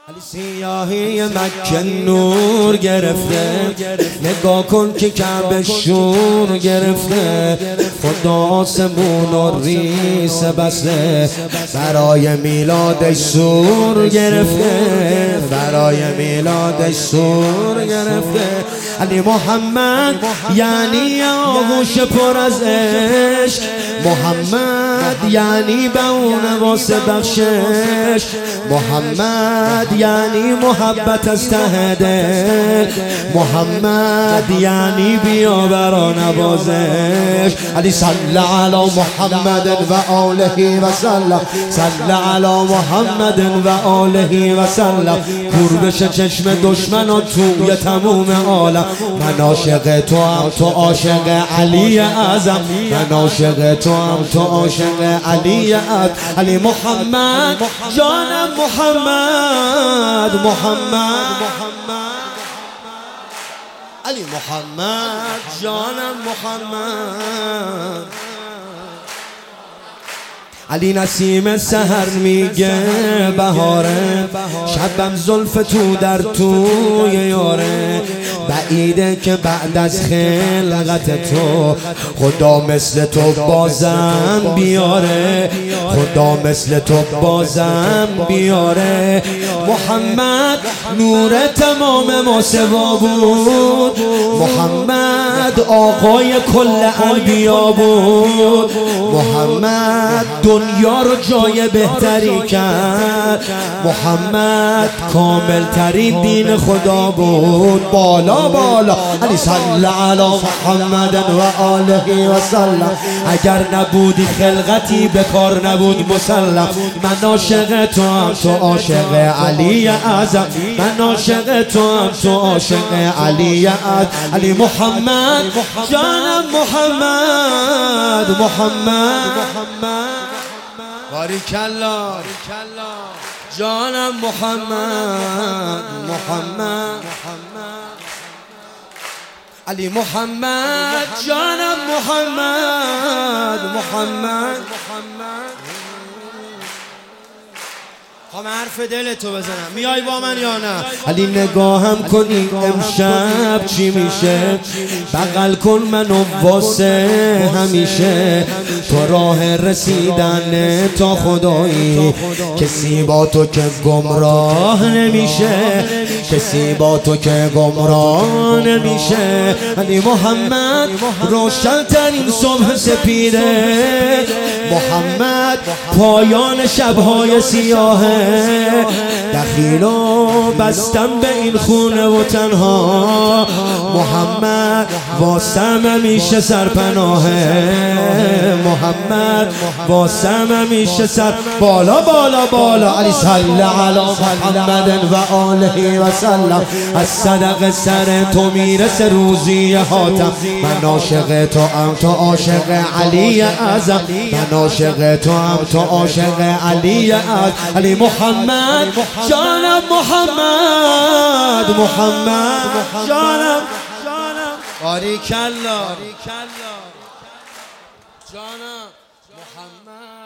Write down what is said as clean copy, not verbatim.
سیاهی مکه نور گرفته، نگاه کن که کعبه شور گرفته. خدا آسمون و ریس بسته، برای میلادش سور گرفته، برای میلادش سور گرفته. علی محمد یعنی آغوش پر از عشق، محمد یعنی بونه واسه بخشش، محمد یعنی محبت از ته دل، محمد یعنی بیا برا نوازش. علی صلی علی محمد و آله و سلم، صلی علی محمد و آله و سلم. کور بشه چشم دشمنان توی تموم عالم. من عاشق تو هم تو عاشق علی اعظم، من عاشق تو هم تو عاشق علی اعظم. علی محمد جانم محمد، محمد علی محمد جانم محمد. علی نسیم سحر میگه بهاره، شبم زلف تو در توی یاره. بعیده که بعد از خلقت تو خدا مثل تو بازم بیاره، خدا مثل تو بازم بیاره. محمد نور تمام ماسوا بود، محمد آقای کل انبیا بود، محمد دنیا رو جای بهتری کرد، محمد کامل ترین دین خدا بود. بالا بالا علی صلی علی محمد و آله و سلم. اگر نبودی خلقتی به کار نبود مسلم. من عاشق تو هم تو عاشق علی اعظم، من عاشق تو هم تو عاشق علی اعظم. علی محمد جانم محمد، محمد باریکالله جانم محمد، محمد علی محمد جانم محمد، محمد. خواهم حرف دلتو بزنم، میای با من یا نه؟ علی نگاهم کنی امشب چی میشه، بغل کن منو واسه همیشه. تو راه رسیدن تا خدایی، کسی با تو که گمراه نمیشه، کسی با تو که گمراه نمیشه. علی محمد روشن ترین صبح سپیده، محمد پایان شبهای سیاهه. دخیلو بستم به این خونه و تنها، محمد واسم همیشه سرپناهه، محمد واسم همیشه سر. بالا بالا بالا علی صلی علی محمد و آله و سلم. از صدق سر تو میرسه روزی حاتم. من عاشق تو هم تو عاشق علی اعظم، من عاشق تو هم تو عاشق علی اعظم. علی محمد جانم محمد، محمد جانم باریکالله جانم محمد.